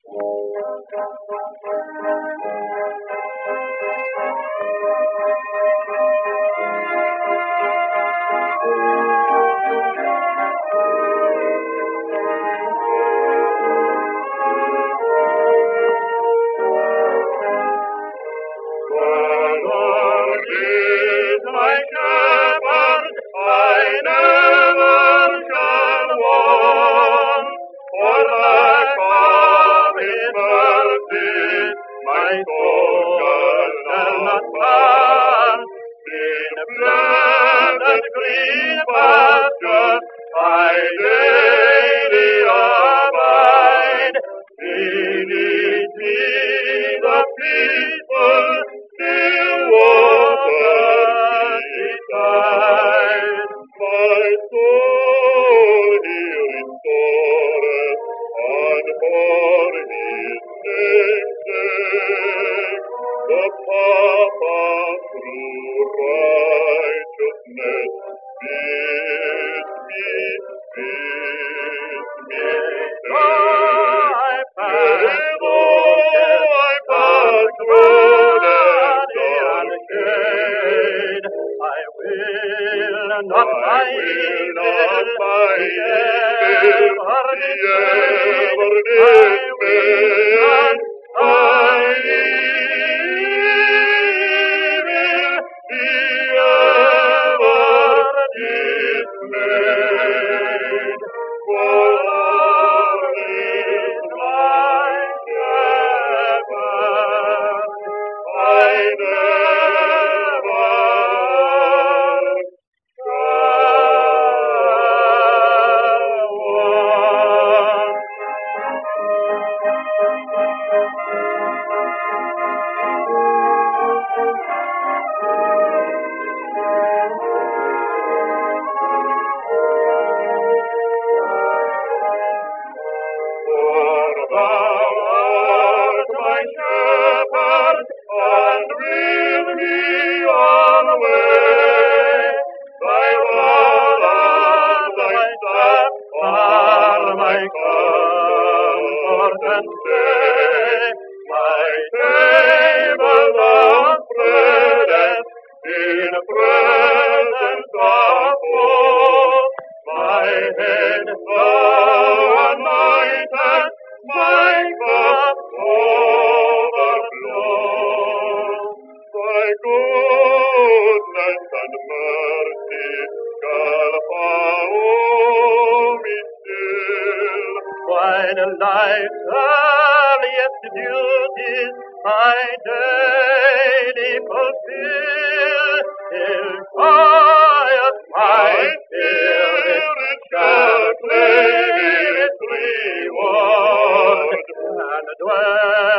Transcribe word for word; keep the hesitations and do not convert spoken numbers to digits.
My soul shall not pass in pleasant green pasture. I daily abide. Beneath me the peaceful still waters beside. My soul he restoreth, and for his name's sake, the path of true righteousness bids me, bids me stay. Though I pass through the dark shade, I will not find ever dismayed. I will be ever dismayed. For Lord is my shepherd, I never shall want. For thou art my shepherd, and with me alway. Thy rod and thy staff are my comfort and stay. My table thou spreadest in presence of woe. My head thou anointest, my cup overflows. Thy goodness and mercy shall follow me still, while life's earliest duties I daily fulfill, till joyous my spirit shall claim its reward and dwell